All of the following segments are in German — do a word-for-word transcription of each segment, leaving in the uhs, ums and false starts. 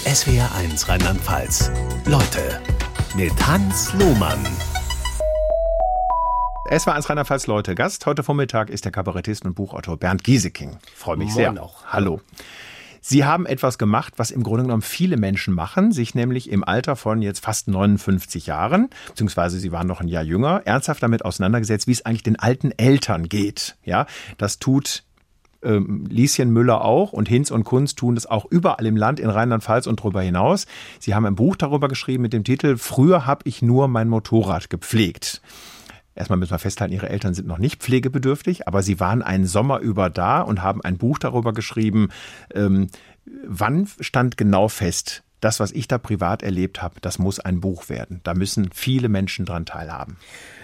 S W R eins Rheinland-Pfalz. Leute mit Hans Lohmann. S W R eins Rheinland-Pfalz, Leute. Gast heute Vormittag ist der Kabarettist und Buchautor Bernd Gieseking. Freue mich sehr. Auch. Hallo. Sie haben etwas gemacht, was im Grunde genommen viele Menschen machen, sich nämlich im Alter von jetzt fast neunundfünfzig Jahren, beziehungsweise Sie waren noch ein Jahr jünger, ernsthaft damit auseinandergesetzt, wie es eigentlich den alten Eltern geht. Ja, das tut ähm, Lieschen Müller auch und Hinz und Kunz tun das auch überall im Land, in Rheinland-Pfalz und darüber hinaus. Sie haben ein Buch darüber geschrieben mit dem Titel "Früher habe ich nur mein Motorrad gepflegt". Erstmal müssen wir festhalten, Ihre Eltern sind noch nicht pflegebedürftig, aber Sie waren einen Sommer über da und haben ein Buch darüber geschrieben. Ähm, wann stand genau fest, das, was ich da privat erlebt habe, das muss ein Buch werden. Da müssen viele Menschen dran teilhaben.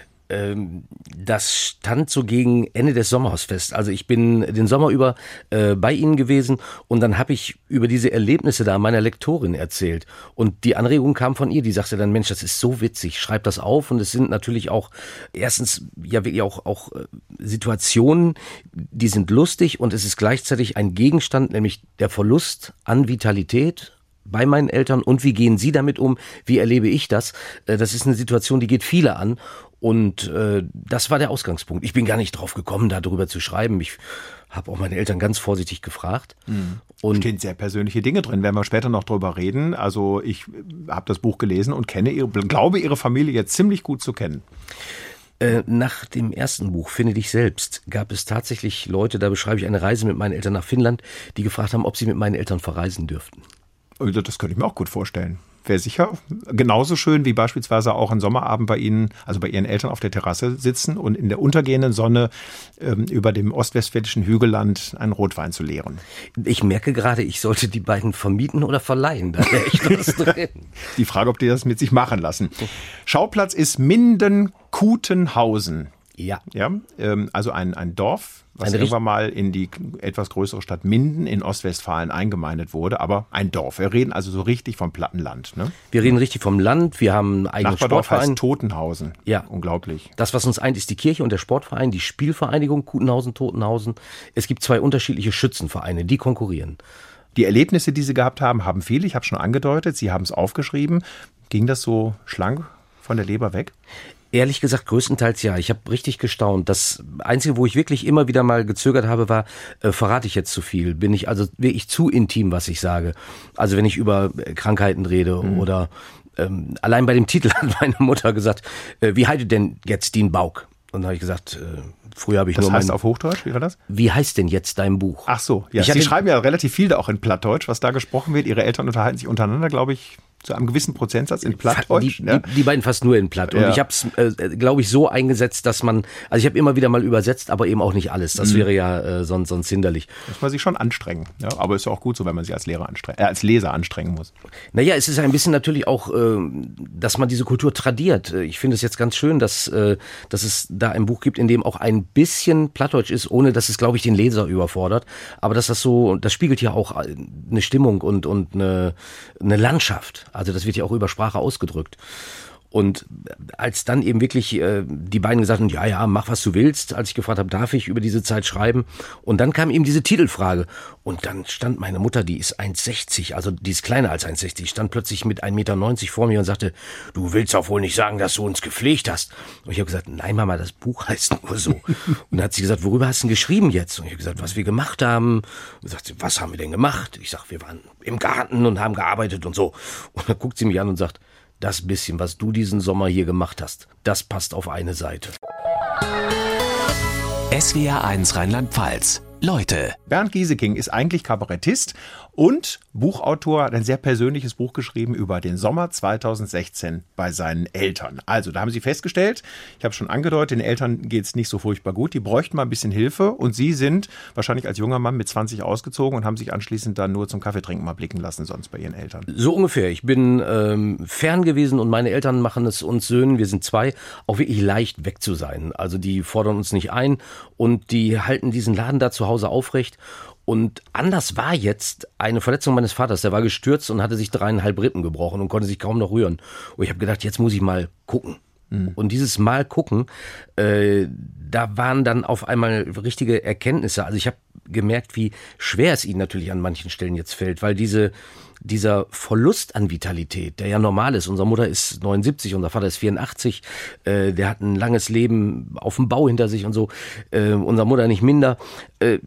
Das stand so gegen Ende des Sommers fest. Also ich bin den Sommer über äh, bei Ihnen gewesen und dann habe ich über diese Erlebnisse da meiner Lektorin erzählt. Und die Anregung kam von ihr, die sagte dann, Mensch, das ist so witzig, schreib das auf. Und es sind natürlich auch, erstens, ja wirklich auch, auch Situationen, die sind lustig und es ist gleichzeitig ein Gegenstand, nämlich der Verlust an Vitalität bei meinen Eltern. Und wie gehen Sie damit um? Wie erlebe ich das? Das ist eine Situation, die geht viele an. Und äh, das war der Ausgangspunkt. Ich bin gar nicht drauf gekommen, darüber zu schreiben. Ich habe auch meine Eltern ganz vorsichtig gefragt. Mhm. Und stehen sehr persönliche Dinge drin, werden wir später noch drüber reden. Also ich habe das Buch gelesen und kenne ihre, glaube ihre Familie jetzt ziemlich gut zu kennen. Äh, nach dem ersten Buch, Finde dich selbst, gab es tatsächlich Leute, da beschreibe ich eine Reise mit meinen Eltern nach Finnland, die gefragt haben, ob sie mit meinen Eltern verreisen dürften. Das könnte ich mir auch gut vorstellen. Wäre sicher genauso schön wie beispielsweise auch ein Sommerabend bei Ihnen, also bei Ihren Eltern auf der Terrasse sitzen und in der untergehenden Sonne ähm, über dem ostwestfälischen Hügelland einen Rotwein zu leeren. Ich merke gerade, ich sollte die beiden vermieten oder verleihen. Da wäre echt was drin. Die Frage, ob die das mit sich machen lassen. Schauplatz ist Minden-Kutenhausen. Ja. Ja, ähm, also ein, ein Dorf, was Eine irgendwann mal in die etwas größere Stadt Minden in Ostwestfalen eingemeindet wurde, aber ein Dorf. Wir reden also so richtig vom Plattenland. Ne? Wir reden richtig vom Land, wir haben einen eigenen Nachbardorf Sportverein. heißt Totenhausen. Ja. Unglaublich. Das, was uns eint, ist die Kirche und der Sportverein, die Spielvereinigung Kutenhausen, Totenhausen. Es gibt zwei unterschiedliche Schützenvereine, die konkurrieren. Die Erlebnisse, die Sie gehabt haben, haben viele. Ich habe schon angedeutet, Sie haben es aufgeschrieben. Ging das so schlank von der Leber weg? Ehrlich gesagt, größtenteils ja. Ich habe richtig gestaunt. Das Einzige, wo ich wirklich immer wieder mal gezögert habe, war, äh, verrate ich jetzt zu viel? Bin ich also wirklich zu intim, was ich sage? Also wenn ich über äh, Krankheiten rede mhm. oder ähm, allein bei dem Titel hat meine Mutter gesagt, äh, wie heißt denn jetzt den Bauch? Und dann habe ich gesagt, äh, früher habe ich das nur heißt mein, auf Hochdeutsch, wie war das? Wie heißt denn jetzt dein Buch? Ach so, ja. Sie schreiben ja relativ viel da auch in Plattdeutsch, was da gesprochen wird. Ihre Eltern unterhalten sich untereinander, glaube ich, zu einem gewissen Prozentsatz in Plattdeutsch. Die, ja? die, die beiden fast nur in Platt. Und ja. ich habe es, äh, glaube ich, so eingesetzt, dass man, also ich habe immer wieder mal übersetzt, aber eben auch nicht alles. Das mhm. wäre ja äh, sonst, sonst hinderlich. Muss man sich schon anstrengen. Ja? Aber ist ja auch gut so, wenn man sich als Lehrer anstrengen, äh, als Leser anstrengen muss. Naja, es ist ein bisschen natürlich auch, äh, dass man diese Kultur tradiert. Ich finde es jetzt ganz schön, dass, äh, dass es da ein Buch gibt, in dem auch ein bisschen Plattdeutsch ist, ohne dass es, glaube ich, den Leser überfordert. Aber dass das so, das spiegelt ja auch eine Stimmung und, und eine, eine Landschaft. Also das wird ja auch über Sprache ausgedrückt. Und als dann eben wirklich äh, die beiden gesagt haben, ja, ja, mach was du willst, als ich gefragt habe, darf ich über diese Zeit schreiben? Und dann kam eben diese Titelfrage. Und dann stand meine Mutter, die ist eins sechzig, also die ist kleiner als eins sechzig, stand plötzlich mit ein Meter neunzig vor mir und sagte, du willst auch wohl nicht sagen, dass du uns gepflegt hast. Und ich habe gesagt, nein Mama, das Buch heißt nur so. Und dann hat sie gesagt, worüber hast du denn geschrieben jetzt? Und ich habe gesagt, was wir gemacht haben. Und sagt sie, was haben wir denn gemacht? Ich sag, wir waren im Garten und haben gearbeitet und so. Und dann guckt sie mich an und sagt, das bisschen, was du diesen Sommer hier gemacht hast, das passt auf eine Seite. S W R eins Rheinland-Pfalz. Leute. Bernd Gieseking ist eigentlich Kabarettist und Buchautor, hat ein sehr persönliches Buch geschrieben über den Sommer zweitausendsechzehn bei seinen Eltern. Also, da haben Sie festgestellt, ich habe schon angedeutet, den Eltern geht es nicht so furchtbar gut, die bräuchten mal ein bisschen Hilfe und Sie sind wahrscheinlich als junger Mann mit zwanzig ausgezogen und haben sich anschließend dann nur zum Kaffeetrinken mal blicken lassen, sonst bei Ihren Eltern. So ungefähr. Ich bin ähm, fern gewesen und meine Eltern machen es uns Söhnen, wir sind zwei, auch wirklich leicht weg zu sein. Also die fordern uns nicht ein und die halten diesen Laden da zu Hause aufrecht. Und anders war jetzt eine Verletzung meines Vaters. Der war gestürzt und hatte sich dreieinhalb Rippen gebrochen und konnte sich kaum noch rühren. Und ich habe gedacht, jetzt muss ich mal gucken. Mhm. Und dieses Mal gucken, äh, da waren dann auf einmal richtige Erkenntnisse. Also ich habe gemerkt, wie schwer es ihnen natürlich an manchen Stellen jetzt fällt, weil diese dieser Verlust an Vitalität, der ja normal ist. Unsere Mutter ist neunundsiebzig, unser Vater ist vierundachtzig, äh, der hat ein langes Leben auf dem Bau hinter sich und so, äh, unsere Mutter nicht minder. Äh,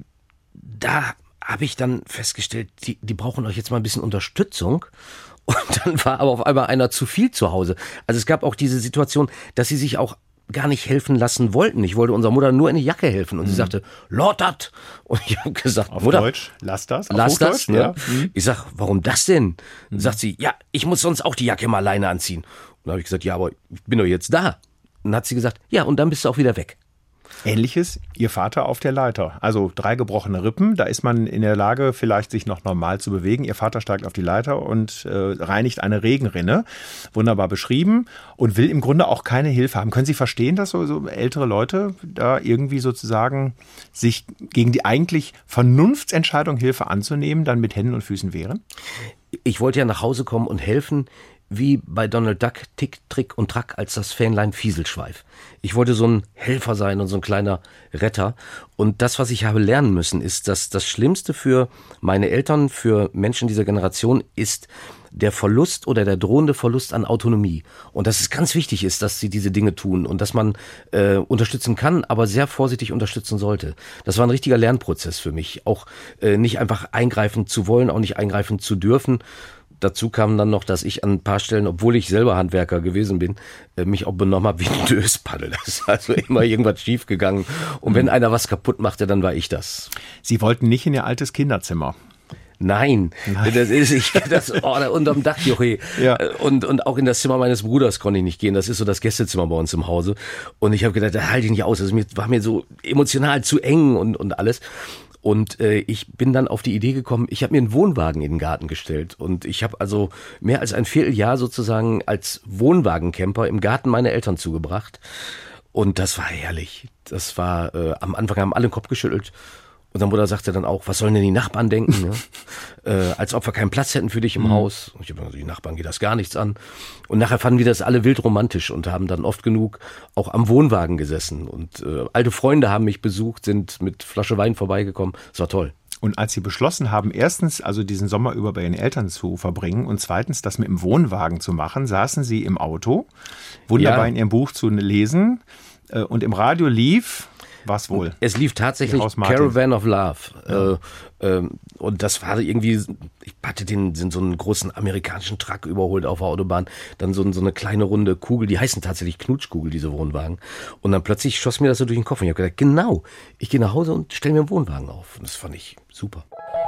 da habe ich dann festgestellt, die, die brauchen euch jetzt mal ein bisschen Unterstützung. Und dann war aber auf einmal einer zu viel zu Hause. Also es gab auch diese Situation, dass sie sich auch gar nicht helfen lassen wollten. Ich wollte unserer Mutter nur in die Jacke helfen und mhm. sie sagte, Lord dat. Und ich habe gesagt, auf Mutter, Deutsch, lass das. Auf lass das. Ne? Ja. Mhm. Ich sag, warum das denn? Mhm. Sagt sie, ja, ich muss sonst auch die Jacke mal alleine anziehen. Und dann habe ich gesagt, ja, aber ich bin doch jetzt da. Und dann hat sie gesagt, ja, und dann bist du auch wieder weg. Ähnliches, Ihr Vater auf der Leiter. Also drei gebrochene Rippen, da ist man in der Lage, vielleicht sich noch normal zu bewegen. Ihr Vater steigt auf die Leiter und äh, reinigt eine Regenrinne. Wunderbar beschrieben und will im Grunde auch keine Hilfe haben. Können Sie verstehen, dass so, so ältere Leute da irgendwie sozusagen sich gegen die eigentlich Vernunftsentscheidung, Hilfe anzunehmen, dann mit Händen und Füßen wehren? Ich wollte ja nach Hause kommen und helfen, wie bei Donald Duck, Tick, Trick und Track als das Fähnlein Fieselschweif. Ich wollte so ein Helfer sein und so ein kleiner Retter. Und das, was ich habe lernen müssen, ist, dass das Schlimmste für meine Eltern, für Menschen dieser Generation ist der Verlust oder der drohende Verlust an Autonomie. Und dass es ganz wichtig ist, dass sie diese Dinge tun und dass man äh, unterstützen kann, aber sehr vorsichtig unterstützen sollte. Das war ein richtiger Lernprozess für mich. Auch äh, nicht einfach eingreifen zu wollen, auch nicht eingreifen zu dürfen. Dazu kam dann noch, dass ich an ein paar Stellen, obwohl ich selber Handwerker gewesen bin, mich auch benommen habe wie ein Döspaddel. Da ist also immer irgendwas schief gegangen. Und wenn einer was kaputt machte, dann war ich das. Sie wollten nicht in Ihr altes Kinderzimmer. Nein, Nein, das ist ich das oh, da unterm Dach, Jochi. Ja. Und und auch in das Zimmer meines Bruders konnte ich nicht gehen. Das ist so das Gästezimmer bei uns im Hause. Und ich habe gedacht, da halte ich nicht aus. Das war mir so emotional zu eng und und alles. Und äh, ich bin dann auf die Idee gekommen, ich habe mir einen Wohnwagen in den Garten gestellt. Und ich habe also mehr als ein Vierteljahr sozusagen als Wohnwagencamper im Garten meiner Eltern zugebracht. Und das war herrlich. Das war, äh, am Anfang haben alle den Kopf geschüttelt. Unsere Mutter sagte dann auch, was sollen denn die Nachbarn denken? Ne? äh, als ob wir keinen Platz hätten für dich im mhm. Haus. Und ich habe gesagt, die Nachbarn geht das gar nichts an. Und nachher fanden wir das alle wild romantisch und haben dann oft genug auch am Wohnwagen gesessen. Und äh, alte Freunde haben mich besucht, sind mit Flasche Wein vorbeigekommen. Das war toll. Und als Sie beschlossen haben, erstens also diesen Sommer über bei Ihren Eltern zu verbringen und zweitens das mit dem Wohnwagen zu machen, saßen Sie im Auto, wunderbar ja. in Ihrem Buch zu lesen äh, und im Radio lief... Was wohl? Es lief tatsächlich Caravan of Love. Ja. Äh, äh, und das war irgendwie, ich hatte den, so einen großen amerikanischen Truck überholt auf der Autobahn. Dann so, so eine kleine runde Kugel, die heißen tatsächlich Knutschkugel, diese Wohnwagen. Und dann plötzlich schoss mir das so durch den Kopf. Und ich habe gedacht, genau, ich gehe nach Hause und stelle mir einen Wohnwagen auf. Und das fand ich super.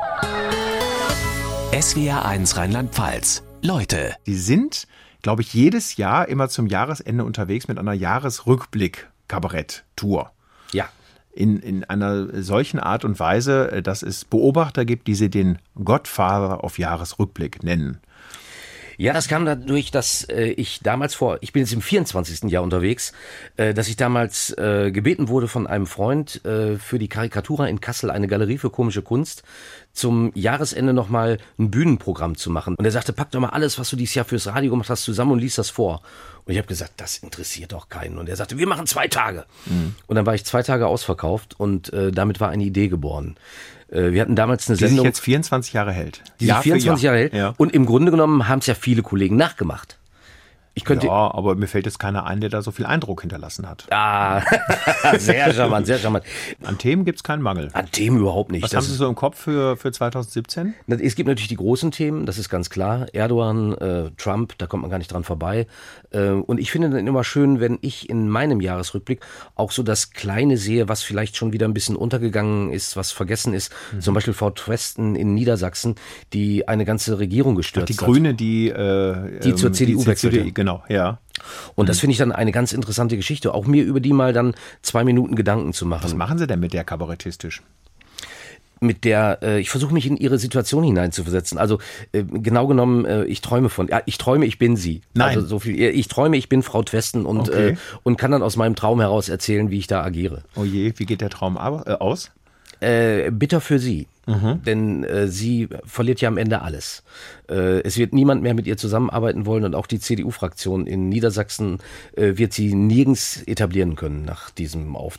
S W R eins Rheinland-Pfalz. Leute. Die sind, glaube ich, jedes Jahr immer zum Jahresende unterwegs mit einer Jahresrückblick-Kabarett-Tour. Ja. In, in einer solchen Art und Weise, dass es Beobachter gibt, die sie den Godfather auf Jahresrückblick nennen. Ja, das kam dadurch, dass äh, ich damals vor, ich bin jetzt im vierundzwanzigsten Jahr unterwegs, äh, dass ich damals äh, gebeten wurde von einem Freund äh, für die Karikatura in Kassel, eine Galerie für komische Kunst, zum Jahresende nochmal ein Bühnenprogramm zu machen. Und er sagte, pack doch mal alles, was du dieses Jahr fürs Radio gemacht hast, zusammen und lies das vor. Und ich habe gesagt, das interessiert doch keinen. Und er sagte, wir machen zwei Tage. Mhm. Und dann war ich zwei Tage ausverkauft und äh, damit war eine Idee geboren. Äh, wir hatten damals eine die Sendung. Die sich jetzt vierundzwanzig Jahre hält. Die sich vierundzwanzig Jahre hält. Ja. Und im Grunde genommen haben es ja viele Kollegen nachgemacht. Ich könnte, ja, aber mir fällt jetzt keiner ein, der da so viel Eindruck hinterlassen hat. Ah, sehr charmant, sehr charmant. An Themen gibt's keinen Mangel. An Themen überhaupt nicht. Was das haben Sie so im Kopf für, für zwanzig siebzehn? Es gibt natürlich die großen Themen, das ist ganz klar. Erdogan, äh, Trump, da kommt man gar nicht dran vorbei. Äh, und ich finde dann immer schön, wenn ich in meinem Jahresrückblick auch so das Kleine sehe, was vielleicht schon wieder ein bisschen untergegangen ist, was vergessen ist. Mhm. Zum Beispiel Frau Tweston in Niedersachsen, die eine ganze Regierung gestürzt die hat. Die Grüne, die... Äh, die zur C D U wechselte. Genau, ja. Und das finde ich dann eine ganz interessante Geschichte, auch mir über die mal dann zwei Minuten Gedanken zu machen. Was machen Sie denn mit der kabarettistisch? Mit der, äh, ich versuche mich in ihre Situation hineinzuversetzen. Also äh, genau genommen, äh, ich träume von, ja, ich träume, ich bin sie. Nein. Also so viel, ich träume, ich bin Frau Tweston und okay. äh, und kann dann aus meinem Traum heraus erzählen, wie ich da agiere. Oh je, wie geht der Traum aber, äh, aus? Äh, bitter für sie. Mhm. Denn äh, sie verliert ja am Ende alles. Äh, es wird niemand mehr mit ihr zusammenarbeiten wollen und auch die C D U-Fraktion in Niedersachsen äh, wird sie nirgends etablieren können nach diesem Auftritt.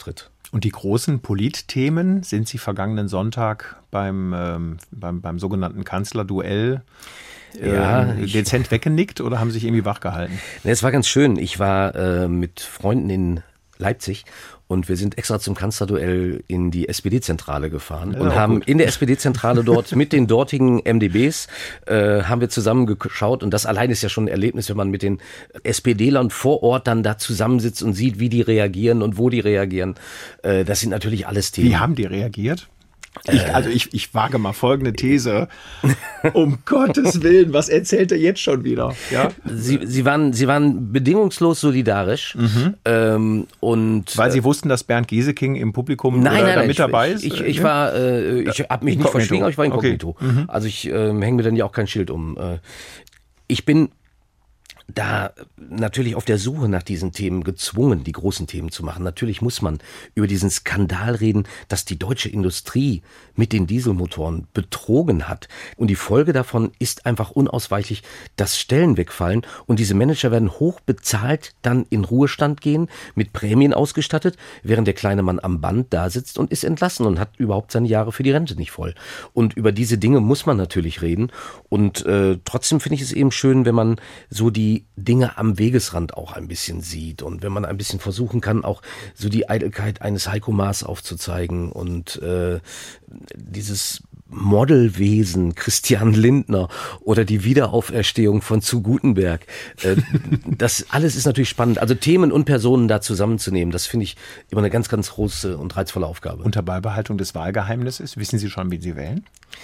Und die großen Politthemen, sind Sie vergangenen Sonntag beim, ähm, beim, beim sogenannten Kanzlerduell äh, ja, dezent weggenickt oder haben Sie sich irgendwie wachgehalten? Ne, es war ganz schön. Ich war äh, mit Freunden in Leipzig und wir sind extra zum Kanzlerduell in die S P D-Zentrale gefahren ja, und haben gut. in der S P D-Zentrale dort mit den dortigen M D Bs äh, haben wir zusammen geschaut und das allein ist ja schon ein Erlebnis, wenn man mit den SPDlern vor Ort dann da zusammensitzt und sieht, wie die reagieren und wo die reagieren. Äh, das sind natürlich alles Themen. Wie haben die reagiert? Ich, also ich, ich wage mal folgende These. Um Gottes Willen, was erzählt er jetzt schon wieder? Ja? Sie, sie, waren, sie waren bedingungslos solidarisch. Mhm. Ähm, und Weil Sie wussten, dass Bernd Gieseking im Publikum nein, nein, da nein, mit ich, dabei ist? Ich, ich, war, äh, ich habe mich nicht verschwiegen, aber ich war inkognito. Okay. Mhm. Also ich äh, hänge mir dann ja auch kein Schild um. Äh, ich bin da natürlich auf der Suche nach diesen Themen gezwungen, die großen Themen zu machen. Natürlich muss man über diesen Skandal reden, dass die deutsche Industrie mit den Dieselmotoren betrogen hat. Und die Folge davon ist einfach unausweichlich, dass Stellen wegfallen und diese Manager werden hoch bezahlt, dann in Ruhestand gehen, mit Prämien ausgestattet, während der kleine Mann am Band da sitzt und ist entlassen und hat überhaupt seine Jahre für die Rente nicht voll. Und über diese Dinge muss man natürlich reden. Und äh, trotzdem finde ich es eben schön, wenn man so die Dinge am Wegesrand auch ein bisschen sieht und wenn man ein bisschen versuchen kann, auch so die Eitelkeit eines Heiko Maas aufzuzeigen und äh, dieses Modelwesen Christian Lindner oder die Wiederauferstehung von zu Gutenberg. Äh, das alles ist natürlich spannend. Also Themen und Personen da zusammenzunehmen, das finde ich immer eine ganz, ganz große und reizvolle Aufgabe. Unter Beibehaltung des Wahlgeheimnisses, wissen Sie schon, wie Sie wählen?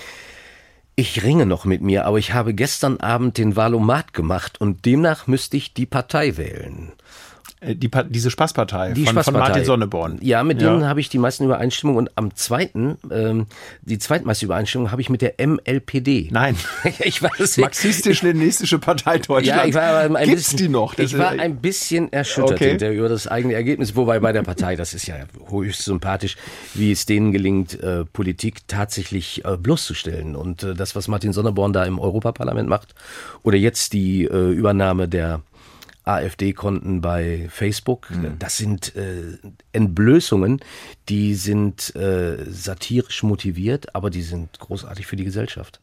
Ich ringe noch mit mir, aber ich habe gestern Abend den Wahlomat gemacht und demnach müsste ich die Partei wählen. Die, diese Spaßpartei die von, Spaßpartei. von Martin Sonneborn. Ja, mit denen ja. habe ich die meisten Übereinstimmungen und am zweiten, ähm, die zweitmeiste Übereinstimmung habe ich mit der M L P D. Nein. ich weiß Marxistisch-Leninistische Partei Deutschland. Ja, ich war ein Gibt's bisschen, die noch? Das ich war ein bisschen erschüttert okay. hinterher über das eigene Ergebnis, wobei bei der Partei, das ist ja höchst sympathisch, wie es denen gelingt, äh, Politik tatsächlich äh, bloßzustellen. Und äh, das, was Martin Sonneborn da im Europaparlament macht, oder jetzt die äh, Übernahme der AfD-Konten bei Facebook, mhm. das sind äh, Entblößungen, die sind äh, satirisch motiviert, aber die sind großartig für die Gesellschaft.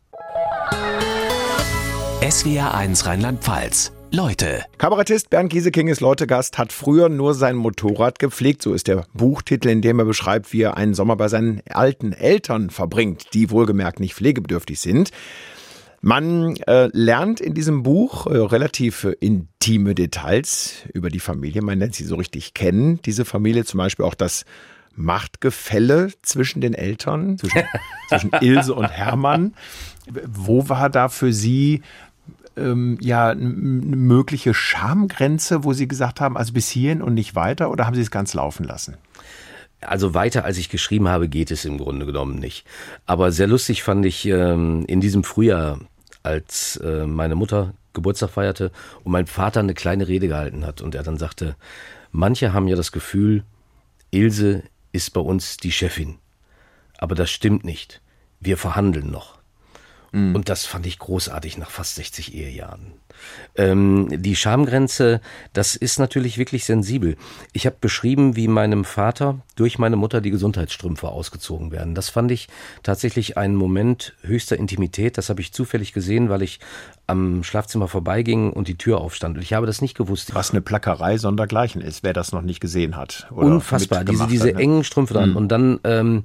S W R eins Rheinland-Pfalz. Leute. Kabarettist Bernd Gieseking ist Leutegast, hat früher nur sein Motorrad gepflegt. So ist der Buchtitel, in dem er beschreibt, wie er einen Sommer bei seinen alten Eltern verbringt, die wohlgemerkt nicht pflegebedürftig sind. Man äh, lernt in diesem Buch äh, relativ äh, intime Details über die Familie. Man lernt sie so richtig kennen. Diese Familie, zum Beispiel auch das Machtgefälle zwischen den Eltern, zwischen, zwischen Ilse und Hermann. Wo war da für Sie ähm, ja eine mögliche Schamgrenze, wo Sie gesagt haben, also bis hierhin und nicht weiter, oder haben Sie es ganz laufen lassen? Also weiter, als ich geschrieben habe, geht es im Grunde genommen nicht. Aber sehr lustig fand ich ähm, in diesem Frühjahr, als äh, meine Mutter Geburtstag feierte und mein Vater eine kleine Rede gehalten hat und er dann sagte, manche haben ja das Gefühl, Ilse ist bei uns die Chefin. Aber das stimmt nicht. Wir verhandeln noch. Mhm. Und das fand ich großartig nach fast sechzig Ehejahren. Ähm, die Schamgrenze, das ist natürlich wirklich sensibel. Ich habe beschrieben, wie meinem Vater durch meine Mutter die Gesundheitsstrümpfe ausgezogen werden. Das fand ich tatsächlich einen Moment höchster Intimität. Das habe ich zufällig gesehen, weil ich am Schlafzimmer vorbeiging und die Tür aufstand. Und ich habe das nicht gewusst. Was eine Plackerei sondergleichen ist, wer das noch nicht gesehen hat. Oder unfassbar, diese, diese hat, ne? engen Strümpfe dran. Mhm. Und dann ähm,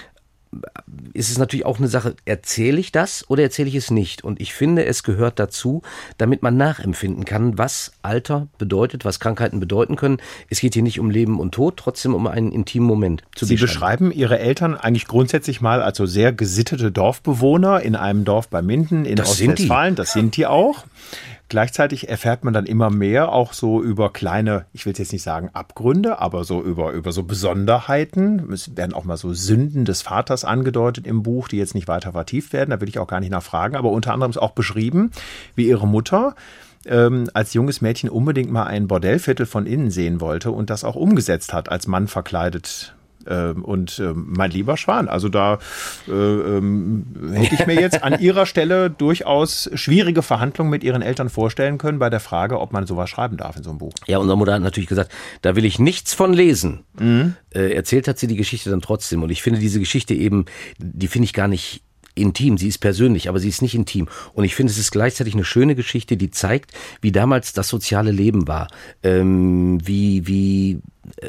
ist es natürlich auch eine Sache, erzähle ich das oder erzähle ich es nicht? Und ich finde, es gehört dazu, damit man nachempfinden kann, was Alter bedeutet, was Krankheiten bedeuten können. Es geht hier nicht um Leben und Tod, trotzdem um einen intimen Moment zu Sie beschreiben Ihre Eltern eigentlich grundsätzlich mal als so sehr gesittete Dorfbewohner in einem Dorf bei Minden in das Ostwestfalen. Das sind die auch. Gleichzeitig erfährt man dann immer mehr auch so über kleine, ich will jetzt nicht sagen Abgründe, aber so über, über so Besonderheiten. Es werden auch mal so Sünden des Vaters angedeutet im Buch, die jetzt nicht weiter vertieft werden. Da will ich auch gar nicht nachfragen. Aber unter anderem ist auch beschrieben, wie Ihre Mutter ähm, als junges Mädchen unbedingt mal ein Bordellviertel von innen sehen wollte und das auch umgesetzt hat, als Mann verkleidet Und mein lieber Schwan, also da äh, ähm, hätte ich mir jetzt an Ihrer Stelle durchaus schwierige Verhandlungen mit Ihren Eltern vorstellen können bei der Frage, ob man sowas schreiben darf in so einem Buch. Ja, unsere Mutter hat natürlich gesagt, da will ich nichts von lesen. Mhm. Äh, erzählt hat sie die Geschichte dann trotzdem. Und ich finde diese Geschichte eben, die finde ich gar nicht intim, sie ist persönlich, aber sie ist nicht intim. Und ich finde, es ist gleichzeitig eine schöne Geschichte, die zeigt, wie damals das soziale Leben war, ähm, wie, wie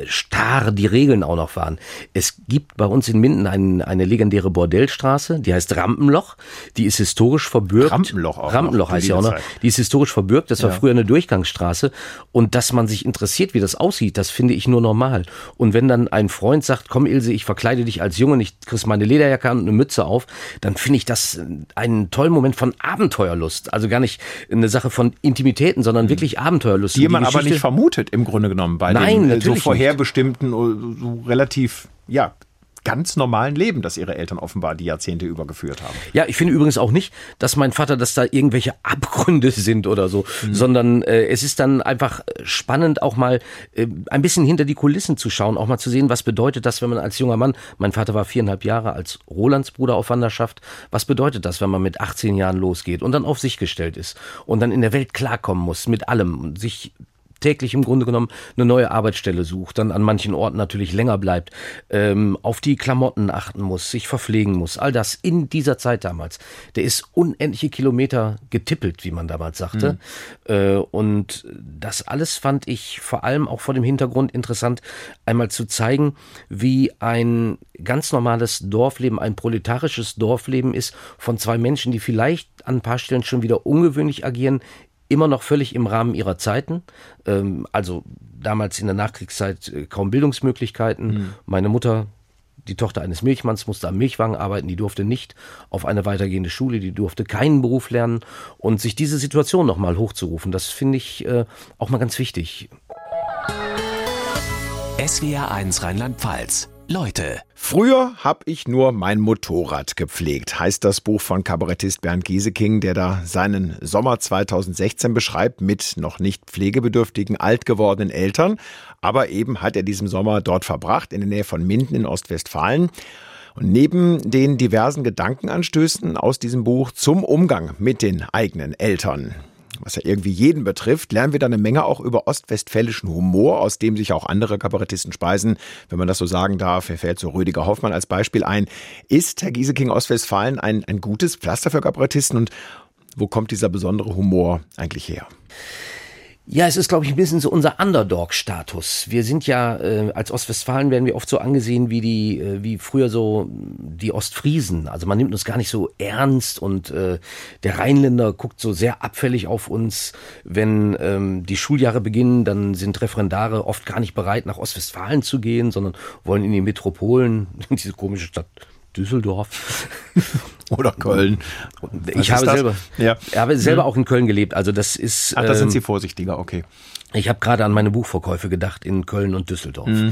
starr die Regeln auch noch waren. Es gibt bei uns in Minden ein, eine legendäre Bordellstraße, die heißt Rampenloch, die ist historisch verbürgt. Rampenloch auch. Rampenloch heißt ja auch noch. Die ist historisch verbürgt, das war ja früher eine Durchgangsstraße. Und dass man sich interessiert, wie das aussieht, das finde ich nur normal. Und wenn dann ein Freund sagt, komm Ilse, ich verkleide dich als Junge, ich kriegst meine Lederjacke an und eine Mütze auf, dann finde ich das einen tollen Moment von Abenteuerlust. Also gar nicht eine Sache von Intimitäten, sondern wirklich Abenteuerlust. Die, die man aber nicht vermutet im Grunde genommen bei Nein, den so vorherbestimmten, so relativ, ja, ganz normalen Leben, das ihre Eltern offenbar die Jahrzehnte über geführt haben. Ja, ich finde übrigens auch nicht, dass mein Vater, dass da irgendwelche Abgründe sind oder so, mhm. sondern äh, es ist dann einfach spannend, auch mal äh, ein bisschen hinter die Kulissen zu schauen, auch mal zu sehen, was bedeutet das, wenn man als junger Mann, mein Vater war viereinhalb Jahre als Rolandsbruder auf Wanderschaft, was bedeutet das, wenn man mit achtzehn Jahren losgeht und dann auf sich gestellt ist und dann in der Welt klarkommen muss mit allem und sich täglich im Grunde genommen eine neue Arbeitsstelle sucht, dann an manchen Orten natürlich länger bleibt, ähm, auf die Klamotten achten muss, sich verpflegen muss, all das in dieser Zeit damals. Der ist unendliche Kilometer getippelt, wie man damals sagte. Mhm. Äh, und das alles fand ich vor allem auch vor dem Hintergrund interessant, einmal zu zeigen, wie ein ganz normales Dorfleben, ein proletarisches Dorfleben ist von zwei Menschen, die vielleicht an ein paar Stellen schon wieder ungewöhnlich agieren, immer noch völlig im Rahmen ihrer Zeiten, ähm, also damals in der Nachkriegszeit äh, kaum Bildungsmöglichkeiten. Mhm. Meine Mutter, die Tochter eines Milchmanns, musste am Milchwagen arbeiten, die durfte nicht auf eine weitergehende Schule, die durfte keinen Beruf lernen und sich diese Situation nochmal hochzurufen, das finde ich äh, auch mal ganz wichtig. S W R eins Rheinland-Pfalz. Leute. Früher habe ich nur mein Motorrad gepflegt, heißt das Buch von Kabarettist Bernd Gieseking, der da seinen Sommer zweitausendsechzehn beschreibt mit noch nicht pflegebedürftigen, alt gewordenen Eltern. Aber eben hat er diesen Sommer dort verbracht, in der Nähe von Minden in Ostwestfalen. Und neben den diversen Gedankenanstößen aus diesem Buch zum Umgang mit den eigenen Eltern, was ja irgendwie jeden betrifft, lernen wir dann eine Menge auch über ostwestfälischen Humor, aus dem sich auch andere Kabarettisten speisen. Wenn man das so sagen darf, mir fällt so Rüdiger Hoffmann als Beispiel ein. Ist Herr Gieseking Ostwestfalen ein, ein gutes Pflaster für Kabarettisten und wo kommt dieser besondere Humor eigentlich her? Ja, es ist, glaube ich, ein bisschen so unser Underdog-Status. Wir sind ja, äh, als Ostwestfalen werden wir oft so angesehen wie die, äh, wie früher so die Ostfriesen. Also man nimmt uns gar nicht so ernst und äh, der Rheinländer guckt so sehr abfällig auf uns. Wenn ähm, die Schuljahre beginnen, dann sind Referendare oft gar nicht bereit, nach Ostwestfalen zu gehen, sondern wollen in die Metropolen, in diese komische Stadt Düsseldorf. Oder Köln. Was ich habe selber, ja. habe selber auch in Köln gelebt. Also das ist. Ach, da sind Sie vorsichtiger, okay. Ich habe gerade an meine Buchverkäufe gedacht in Köln und Düsseldorf. Mhm.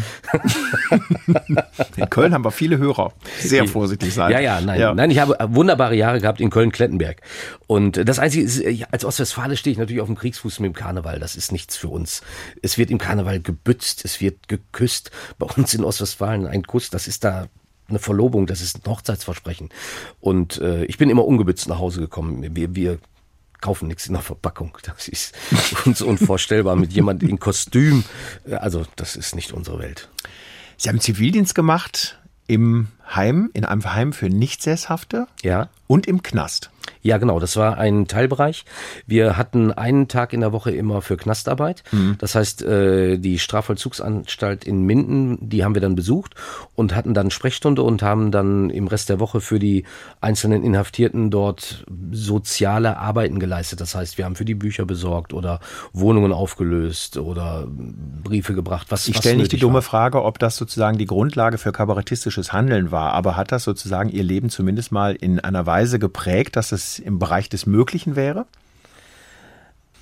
In Köln haben wir viele Hörer. Sehr vorsichtig sein. Ja, ja, nein. Ja. Nein, ich habe wunderbare Jahre gehabt in Köln-Klettenberg. Und das Einzige ist, als Ostwestfale stehe ich natürlich auf dem Kriegsfuß mit dem Karneval. Das ist nichts für uns. Es wird im Karneval gebützt, es wird geküsst. Bei uns in Ostwestfalen ein Kuss, das ist da eine Verlobung, das ist ein Hochzeitsversprechen. Und äh, ich bin immer ungebützt nach Hause gekommen. Wir, wir kaufen nichts in der Verpackung. Das ist uns unvorstellbar mit jemandem in Kostüm. Also das ist nicht unsere Welt. Sie haben Zivildienst gemacht im Heim, in einem Heim für Nichtsesshafte. Ja. Und im Knast. Ja, genau, das war ein Teilbereich. Wir hatten einen Tag in der Woche immer für Knastarbeit. Mhm. Das heißt, die Strafvollzugsanstalt in Minden, die haben wir dann besucht und hatten dann Sprechstunde und haben dann im Rest der Woche für die einzelnen Inhaftierten dort soziale Arbeiten geleistet. Das heißt, wir haben für die Bücher besorgt oder Wohnungen aufgelöst oder Briefe gebracht. Was, ich stelle nicht die dumme war. Frage, ob das sozusagen die Grundlage für kabarettistisches Handeln war, aber hat das sozusagen Ihr Leben zumindest mal in einer Weise geprägt, dass es im Bereich des Möglichen wäre?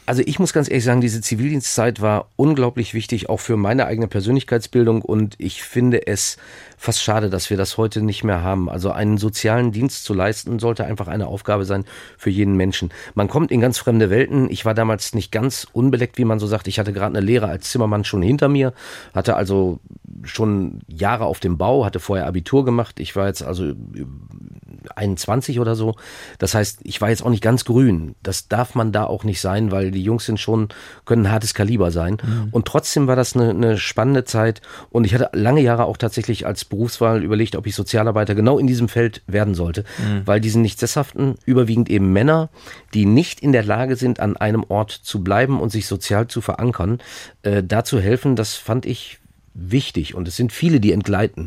Also ich muss ganz ehrlich sagen, diese Zivildienstzeit war unglaublich wichtig, auch für meine eigene Persönlichkeitsbildung, und ich finde es fast schade, dass wir das heute nicht mehr haben. Also einen sozialen Dienst zu leisten, sollte einfach eine Aufgabe sein für jeden Menschen. Man kommt in ganz fremde Welten. Ich war damals nicht ganz unbeleckt, wie man so sagt. Ich hatte gerade eine Lehre als Zimmermann schon hinter mir, hatte also schon Jahre auf dem Bau, hatte vorher Abitur gemacht. Ich war jetzt also einundzwanzig oder so. Das heißt, ich war jetzt auch nicht ganz grün. Das darf man da auch nicht sein, weil die Jungs sind schon, können ein hartes Kaliber sein. Mhm. Und trotzdem war das eine, eine spannende Zeit. Und ich hatte lange Jahre auch tatsächlich als Berufswahl überlegt, ob ich Sozialarbeiter genau in diesem Feld werden sollte. Mhm. Weil diesen nicht sesshaften, überwiegend eben Männer, die nicht in der Lage sind, an einem Ort zu bleiben und sich sozial zu verankern, äh, dazu helfen, das fand ich wichtig. Und es sind viele, die entgleiten.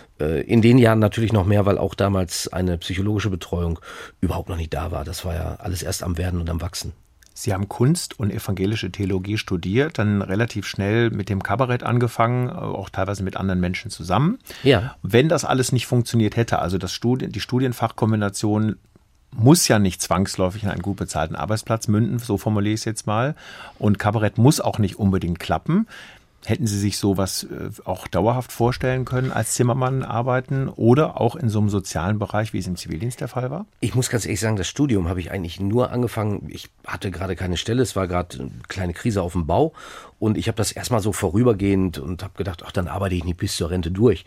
In den Jahren natürlich noch mehr, weil auch damals eine psychologische Betreuung überhaupt noch nicht da war. Das war ja alles erst am Werden und am Wachsen. Sie haben Kunst und evangelische Theologie studiert, dann relativ schnell mit dem Kabarett angefangen, auch teilweise mit anderen Menschen zusammen. Ja. Wenn das alles nicht funktioniert hätte, also das Studien, die Studienfachkombination muss ja nicht zwangsläufig in einen gut bezahlten Arbeitsplatz münden, so formuliere ich es jetzt mal. Und Kabarett muss auch nicht unbedingt klappen. Hätten Sie sich sowas auch dauerhaft vorstellen können, als Zimmermann arbeiten oder auch in so einem sozialen Bereich, wie es im Zivildienst der Fall war? Ich muss ganz ehrlich sagen, das Studium habe ich eigentlich nur angefangen. Ich hatte gerade keine Stelle, es war gerade eine kleine Krise auf dem Bau und ich habe das erstmal so vorübergehend und habe gedacht, ach, dann arbeite ich nicht bis zur Rente durch.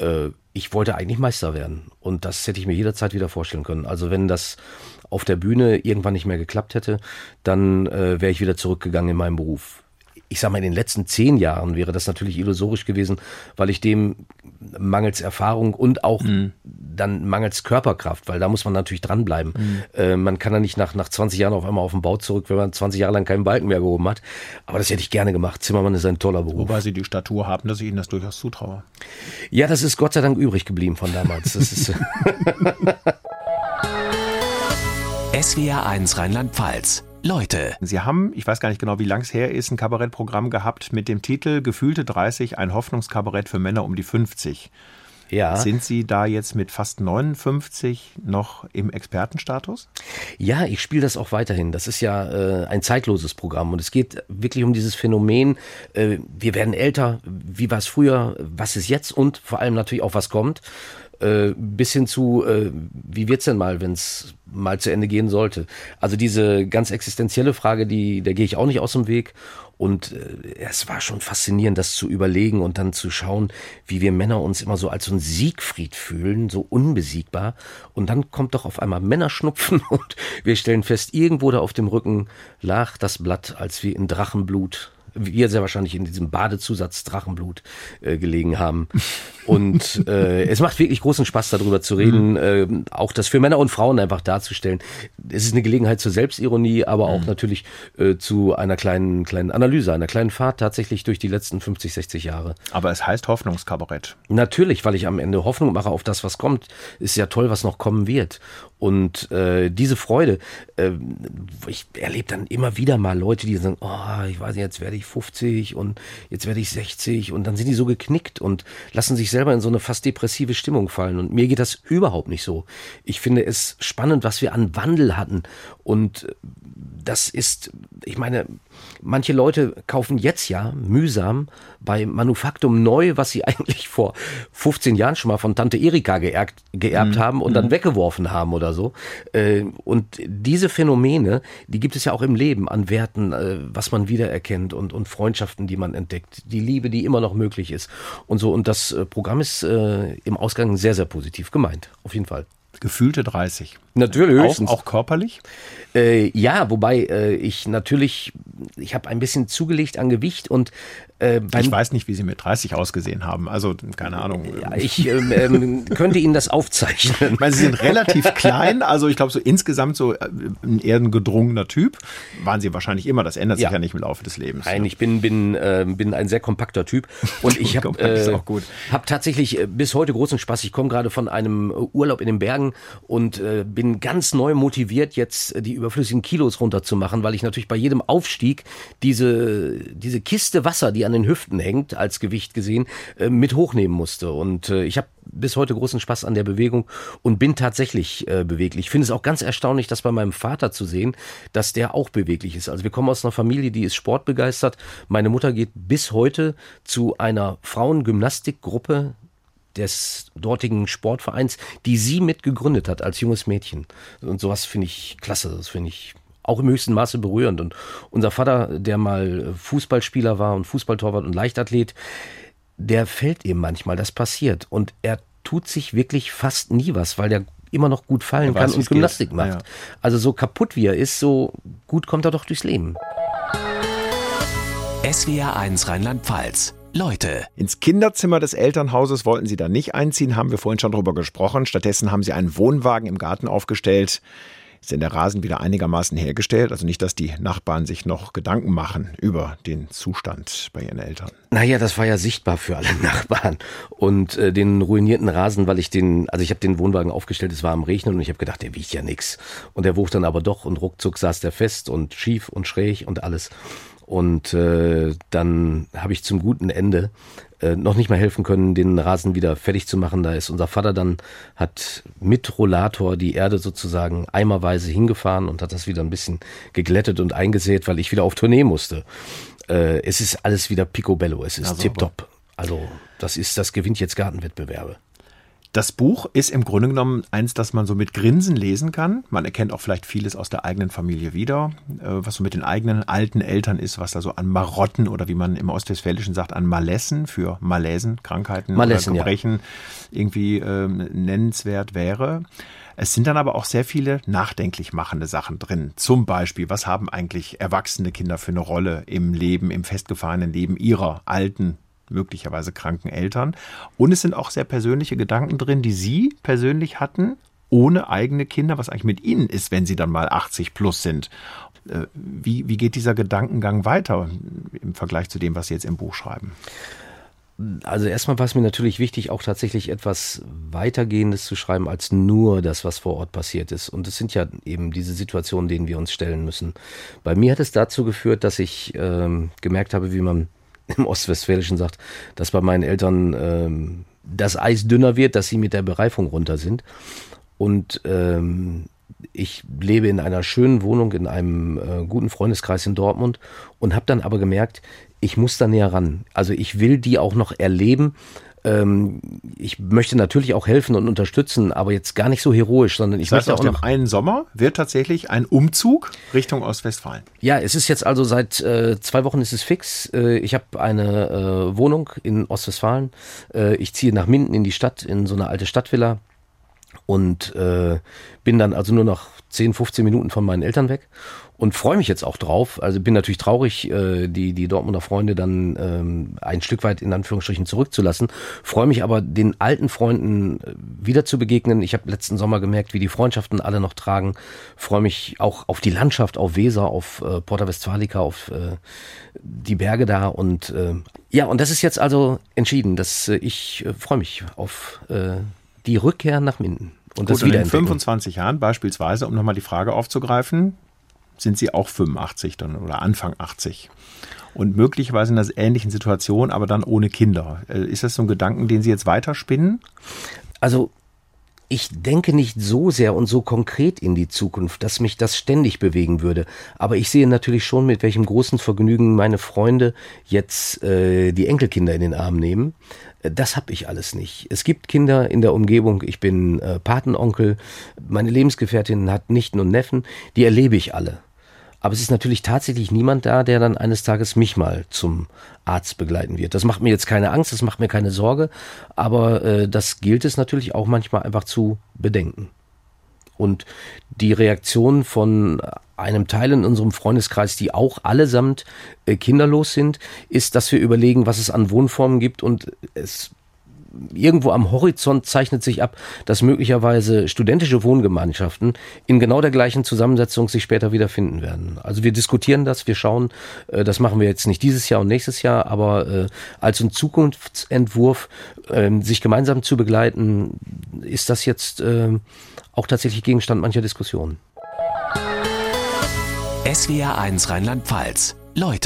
Ich wollte eigentlich Meister werden und das hätte ich mir jederzeit wieder vorstellen können. Also wenn das auf der Bühne irgendwann nicht mehr geklappt hätte, dann wäre ich wieder zurückgegangen in meinen Beruf. Ich sag mal, in den letzten zehn Jahren wäre das natürlich illusorisch gewesen, weil ich dem mangels Erfahrung und auch mhm. dann mangels Körperkraft, weil da muss man natürlich dranbleiben. Mhm. Äh, man kann ja nicht nach, nach zwanzig Jahren auf einmal auf den Bau zurück, wenn man zwanzig Jahre lang keinen Balken mehr gehoben hat. Aber das hätte ich gerne gemacht. Zimmermann ist ein toller Beruf. Wobei Sie die Statur haben, dass ich Ihnen das durchaus zutraue. Ja, das ist Gott sei Dank übrig geblieben von damals. Das ist S W R eins Rheinland-Pfalz. Leute. Sie haben, ich weiß gar nicht genau, wie lang es her ist, ein Kabarettprogramm gehabt mit dem Titel Gefühlte dreißig, ein Hoffnungskabarett für Männer um die fünfzig. Ja. Sind Sie da jetzt mit fast neunundfünfzig noch im Expertenstatus? Ja, ich spiele das auch weiterhin. Das ist ja äh, ein zeitloses Programm und es geht wirklich um dieses Phänomen, äh, wir werden älter, wie war es früher, was ist jetzt und vor allem natürlich auch, was kommt. Äh, bis hin zu, äh, wie wird's denn mal, wenn es mal zu Ende gehen sollte? Also diese ganz existenzielle Frage, die, der gehe ich auch nicht aus dem Weg. Und äh, es war schon faszinierend, das zu überlegen und dann zu schauen, wie wir Männer uns immer so als so ein Siegfried fühlen, so unbesiegbar. Und dann kommt doch auf einmal Männerschnupfen und wir stellen fest, irgendwo da auf dem Rücken lag das Blatt, als wir in Drachenblut, wir sehr wahrscheinlich in diesem Badezusatz Drachenblut äh, gelegen haben. Und äh, es macht wirklich großen Spaß, darüber zu reden, mhm. äh, auch das für Männer und Frauen einfach darzustellen. Es ist eine Gelegenheit zur Selbstironie, aber auch mhm. natürlich äh, zu einer kleinen kleinen Analyse, einer kleinen Fahrt tatsächlich durch die letzten fünfzig, sechzig Jahre. Aber es heißt Hoffnungskabarett. Natürlich, weil ich am Ende Hoffnung mache auf das, was kommt. Ist ja toll, was noch kommen wird. Und äh, diese Freude, äh, ich erlebe dann immer wieder mal Leute, die sagen, oh, ich weiß nicht, jetzt werde ich fünfzig und jetzt werde ich sechzig und dann sind die so geknickt und lassen sich selber in so eine fast depressive Stimmung fallen. Und mir geht das überhaupt nicht so. Ich finde es spannend, was wir an Wandel hatten. Und das ist, ich meine, manche Leute kaufen jetzt ja mühsam bei Manufaktum neu, was sie eigentlich vor fünfzehn Jahren schon mal von Tante Erika geerbt, geerbt mhm. haben und dann mhm. weggeworfen haben oder so. Und diese Phänomene, die gibt es ja auch im Leben an Werten, was man wiedererkennt und, und Freundschaften, die man entdeckt. Die Liebe, die immer noch möglich ist und so. Und das Programm ist im Ausgang sehr, sehr positiv gemeint. Auf jeden Fall. Gefühlte dreißig. Natürlich. Auch, auch körperlich? Äh, ja, wobei äh, ich natürlich, ich habe ein bisschen zugelegt an Gewicht und äh, beim, ich weiß nicht, wie Sie mit dreißig ausgesehen haben, also keine Ahnung. Ja, ich ähm, ähm, könnte Ihnen das aufzeichnen. Ich meine, Sie sind relativ klein, also ich glaube so insgesamt so ein eher ein gedrungener Typ. Waren Sie wahrscheinlich immer, das ändert sich ja, ja nicht im Laufe des Lebens. Nein, ich bin, bin, äh, bin ein sehr kompakter Typ und ich habe äh, hab tatsächlich bis heute großen Spaß. Ich komme gerade von einem Urlaub in den Bergen und äh, bin ganz neu motiviert, jetzt die überflüssigen Kilos runterzumachen, weil ich natürlich bei jedem Aufstieg diese, diese Kiste Wasser, die an den Hüften hängt, als Gewicht gesehen, äh, mit hochnehmen musste. Und äh, ich habe bis heute großen Spaß an der Bewegung und bin tatsächlich äh, beweglich. Ich finde es auch ganz erstaunlich, das bei meinem Vater zu sehen, dass der auch beweglich ist. Also wir kommen aus einer Familie, die ist sportbegeistert. Meine Mutter geht bis heute zu einer Frauengymnastikgruppe des dortigen Sportvereins, die sie mit gegründet hat als junges Mädchen. Und sowas finde ich klasse, das finde ich auch im höchsten Maße berührend. Und unser Vater, der mal Fußballspieler war und Fußballtorwart und Leichtathlet, der fällt eben manchmal, das passiert. Und er tut sich wirklich fast nie was, weil der immer noch gut fallen weiß, kann und Gymnastik geht. macht. Ja, ja. Also so kaputt wie er ist, so gut kommt er doch durchs Leben. S W R eins Rheinland-Pfalz. Leute. Ins Kinderzimmer des Elternhauses wollten sie dann nicht einziehen, haben wir vorhin schon drüber gesprochen. Stattdessen haben sie einen Wohnwagen im Garten aufgestellt. Ist denn der Rasen wieder einigermaßen hergestellt? Also nicht, dass die Nachbarn sich noch Gedanken machen über den Zustand bei ihren Eltern. Naja, das war ja sichtbar für alle Nachbarn. Und äh, den ruinierten Rasen, weil ich den, also ich habe den Wohnwagen aufgestellt, es war am Regnen und ich habe gedacht, der wiegt ja nix. Und der wog dann aber doch und ruckzuck saß der fest und schief und schräg und alles. Und äh, dann habe ich zum guten Ende äh, noch nicht mal helfen können, den Rasen wieder fertig zu machen. Da ist unser Vater dann, hat mit Rollator die Erde sozusagen eimerweise hingefahren und hat das wieder ein bisschen geglättet und eingesät, weil ich wieder auf Tournee musste. Äh, es ist alles wieder picobello, es ist Also, tipptopp. Also das ist, das gewinnt jetzt Gartenwettbewerbe. Das Buch ist im Grunde genommen eins, das man so mit Grinsen lesen kann. Man erkennt auch vielleicht vieles aus der eigenen Familie wieder, was so mit den eigenen alten Eltern ist, was da so an Marotten oder wie man im Ostwestfälischen sagt, an Malessen für Malaisen, Krankheiten Malessen, oder Gebrechen ja. irgendwie ähm, nennenswert wäre. Es sind dann aber auch sehr viele nachdenklich machende Sachen drin. Zum Beispiel, was haben eigentlich erwachsene Kinder für eine Rolle im Leben, im festgefahrenen Leben ihrer alten, möglicherweise kranken Eltern. Und es sind auch sehr persönliche Gedanken drin, die Sie persönlich hatten, ohne eigene Kinder, was eigentlich mit Ihnen ist, wenn Sie dann mal achtzig plus sind. Wie, wie geht dieser Gedankengang weiter im Vergleich zu dem, was Sie jetzt im Buch schreiben? Also erstmal war es mir natürlich wichtig, auch tatsächlich etwas Weitergehendes zu schreiben, als nur das, was vor Ort passiert ist. Und es sind ja eben diese Situationen, denen wir uns stellen müssen. Bei mir hat es dazu geführt, dass ich ähm, gemerkt habe, wie man im Ostwestfälischen sagt, dass bei meinen Eltern ähm, das Eis dünner wird, dass sie mit der Bereifung runter sind. Und ähm, ich lebe in einer schönen Wohnung, in einem äh, guten Freundeskreis in Dortmund und habe dann aber gemerkt, ich muss da näher ran. Also ich will die auch noch erleben. Ähm, ich möchte natürlich auch helfen und unterstützen, aber jetzt gar nicht so heroisch, sondern ich das heißt, möchte aus auch dem noch einen Sommer wird tatsächlich ein Umzug Richtung Ostwestfalen. Ja, es ist jetzt also seit äh, zwei Wochen ist es fix. Äh, ich habe eine äh, Wohnung in Ostwestfalen. Äh, ich ziehe nach Minden in die Stadt, in so eine alte Stadtvilla und äh, bin dann also nur noch zehn, fünfzehn Minuten von meinen Eltern weg. Und freue mich jetzt auch drauf. Also bin natürlich traurig, äh, die die Dortmunder Freunde dann ähm, ein Stück weit in Anführungsstrichen zurückzulassen. Freue mich aber, den alten Freunden äh, wieder zu begegnen. Ich habe letzten Sommer gemerkt, wie die Freundschaften alle noch tragen. Freue mich auch auf die Landschaft, auf Weser, auf äh, Porta Westfalica, auf äh, die Berge da. Und äh, ja, und das ist jetzt also entschieden. Dass, äh, ich äh, freue mich auf äh, die Rückkehr nach Minden. Und Gut, das und in Wiederentdecken. fünfundzwanzig Jahren beispielsweise, um nochmal die Frage aufzugreifen, sind Sie auch fünfundachtzig dann oder Anfang achtzig und möglicherweise in einer ähnlichen Situation, aber dann ohne Kinder. Ist das so ein Gedanken, den Sie jetzt weiterspinnen? Also ich denke nicht so sehr und so konkret in die Zukunft, dass mich das ständig bewegen würde. Aber ich sehe natürlich schon, mit welchem großen Vergnügen meine Freunde jetzt äh, die Enkelkinder in den Arm nehmen. Das habe ich alles nicht. Es gibt Kinder in der Umgebung. Ich bin äh, Patenonkel. Meine Lebensgefährtin hat Nichten und Neffen. Die erlebe ich alle. Aber es ist natürlich tatsächlich niemand da, der dann eines Tages mich mal zum Arzt begleiten wird. Das macht mir jetzt keine Angst, das macht mir keine Sorge, aber äh, das gilt es natürlich auch manchmal einfach zu bedenken. Und die Reaktion von einem Teil in unserem Freundeskreis, die auch allesamt äh, kinderlos sind, ist, dass wir überlegen, was es an Wohnformen gibt und es irgendwo am Horizont zeichnet sich ab, dass möglicherweise studentische Wohngemeinschaften in genau der gleichen Zusammensetzung sich später wiederfinden werden. Also wir diskutieren das, wir schauen, äh, das machen wir jetzt nicht dieses Jahr und nächstes Jahr, aber äh, als ein Zukunftsentwurf, äh, sich gemeinsam zu begleiten, ist das jetzt äh, auch tatsächlich Gegenstand mancher Diskussionen. S W R eins Rheinland-Pfalz. Leute.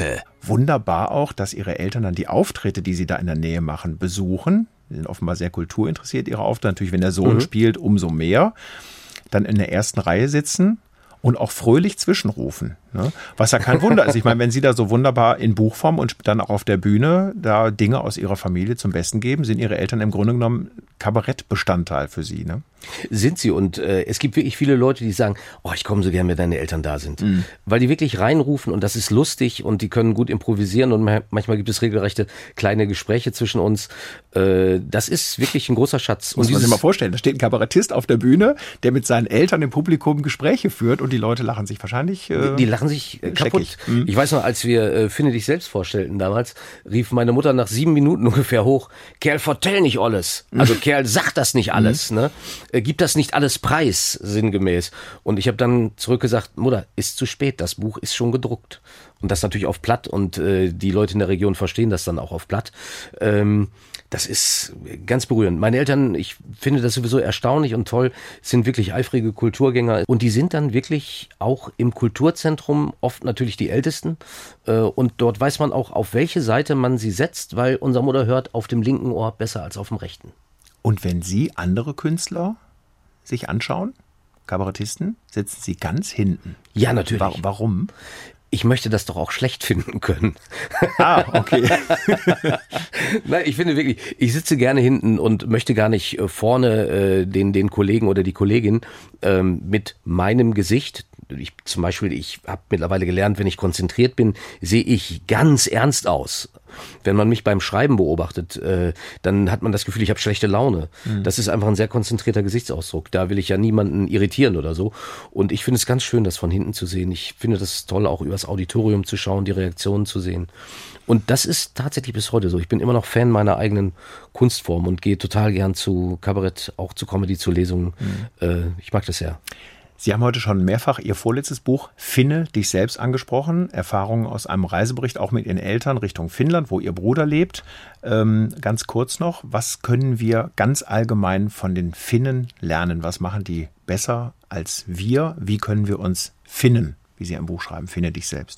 wunderbar auch, dass ihre Eltern dann die Auftritte, die sie da in der Nähe machen, besuchen. Sie sind offenbar sehr kulturinteressiert, ihre Auftritte. Natürlich, wenn der Sohn mhm. spielt, umso mehr. Dann in der ersten Reihe sitzen und auch fröhlich zwischenrufen. Ne? Was ja kein Wunder ist. Ich meine, wenn Sie da so wunderbar in Buchform und dann auch auf der Bühne da Dinge aus Ihrer Familie zum Besten geben, sind Ihre Eltern im Grunde genommen Kabarettbestandteil für Sie, ne? Sind sie. Und äh, es gibt wirklich viele Leute, die sagen, oh, ich komme so gern, wenn deine Eltern da sind. Mhm. Weil die wirklich reinrufen und das ist lustig und die können gut improvisieren und manchmal gibt es regelrechte kleine Gespräche zwischen uns. Äh, das ist wirklich ein großer Schatz. Muss und man sich mal vorstellen, da steht ein Kabarettist auf der Bühne, der mit seinen Eltern im Publikum Gespräche führt und die Leute lachen sich wahrscheinlich äh, Die, die lachen sich äh, kaputt. Mhm. Ich weiß noch, als wir äh, Finde dich selbst vorstellten damals, rief meine Mutter nach sieben Minuten ungefähr hoch, Kerl, vertell nicht alles. Also Kerl, sag das nicht alles. Mhm. Ne? Äh, gib das nicht alles preis, sinngemäß. Und ich habe dann zurückgesagt, Mutter, ist zu spät, das Buch ist schon gedruckt. Und das natürlich auf Platt und äh, die Leute in der Region verstehen das dann auch auf Platt. Ähm, das ist ganz berührend. Meine Eltern, ich finde das sowieso erstaunlich und toll, sind wirklich eifrige Kulturgänger und die sind dann wirklich auch im Kulturzentrum oft natürlich die Ältesten äh, und dort weiß man auch, auf welche Seite man sie setzt, weil unsere Mutter hört auf dem linken Ohr besser als auf dem rechten. Und wenn Sie andere Künstler sich anschauen, Kabarettisten, sitzen Sie ganz hinten. Ja, natürlich. Wa- warum? Ich möchte das doch auch schlecht finden können. Ah, okay. Nein, ich finde wirklich, ich sitze gerne hinten und möchte gar nicht vorne äh, den, den Kollegen oder die Kollegin ähm, mit meinem Gesicht. Ich, zum Beispiel, ich habe mittlerweile gelernt, wenn ich konzentriert bin, sehe ich ganz ernst aus. Wenn man mich beim Schreiben beobachtet, äh, dann hat man das Gefühl, ich habe schlechte Laune. Mhm. Das ist einfach ein sehr konzentrierter Gesichtsausdruck. Da will ich ja niemanden irritieren oder so. Und ich finde es ganz schön, das von hinten zu sehen. Ich finde das toll, auch übers Auditorium zu schauen, die Reaktionen zu sehen. Und das ist tatsächlich bis heute so. Ich bin immer noch Fan meiner eigenen Kunstform und gehe total gern zu Kabarett, auch zu Comedy, zu Lesungen. Mhm. Äh, ich mag das sehr. Sie haben heute schon mehrfach Ihr vorletztes Buch Finde dich selbst angesprochen. Erfahrungen aus einem Reisebericht, auch mit Ihren Eltern Richtung Finnland, wo Ihr Bruder lebt. Ähm, ganz kurz noch, was können wir ganz allgemein von den Finnen lernen? Was machen die besser als wir? Wie können wir uns finnen, wie Sie im Buch schreiben, Finde dich selbst?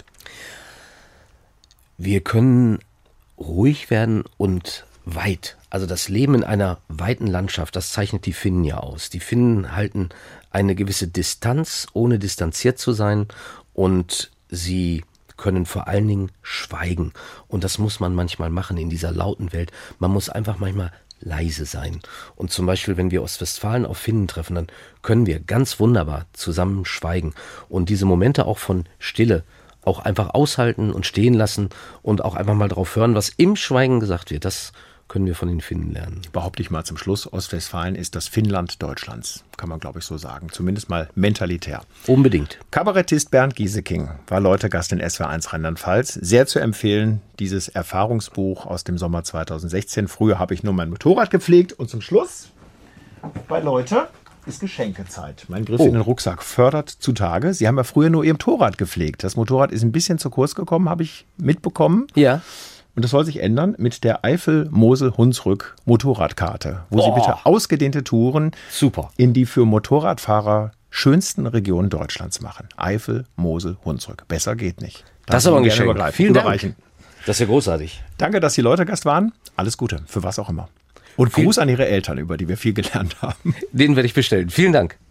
Wir können ruhig werden und weit. Also das Leben in einer weiten Landschaft, das zeichnet die Finnen ja aus. Die Finnen halten eine gewisse Distanz, ohne distanziert zu sein, und sie können vor allen Dingen schweigen. Und das muss man manchmal machen in dieser lauten Welt. Man muss einfach manchmal leise sein. Und zum Beispiel, wenn wir Ostwestfalen auf Finnen treffen, dann können wir ganz wunderbar zusammen schweigen. Und diese Momente auch von Stille auch einfach aushalten und stehen lassen und auch einfach mal drauf hören, was im Schweigen gesagt wird. Das können wir von den Finnen lernen. Behaupte ich mal zum Schluss, Ostwestfalen ist das Finnland Deutschlands. Kann man, glaube ich, so sagen. Zumindest mal mentalitär. Unbedingt. Kabarettist Bernd Gieseking war Leute-Gast in S W R eins Rheinland-Pfalz. Sehr zu empfehlen, dieses Erfahrungsbuch aus dem Sommer zweitausendsechzehn. Früher habe ich nur mein Motorrad gepflegt. Und zum Schluss, bei Leute, ist Geschenkezeit. Mein Griff oh. in den Rucksack fördert zutage. Sie haben ja früher nur Ihr Motorrad gepflegt. Das Motorrad ist ein bisschen zu kurz gekommen, habe ich mitbekommen. Ja. Und das soll sich ändern mit der Eifel-Mosel-Hunsrück Motorradkarte, wo oh. Sie bitte ausgedehnte Touren Super. in die für Motorradfahrer schönsten Regionen Deutschlands machen. Eifel, Mosel, Hunsrück. Besser geht nicht. Das ist aber ein Geschenk. Vielen Dank. Das ist ja großartig. Danke, dass Sie Leute-Gast waren. Alles Gute, für was auch immer. Und Gruß an Ihre Eltern, über die wir viel gelernt haben. Den werde ich bestellen. Vielen Dank.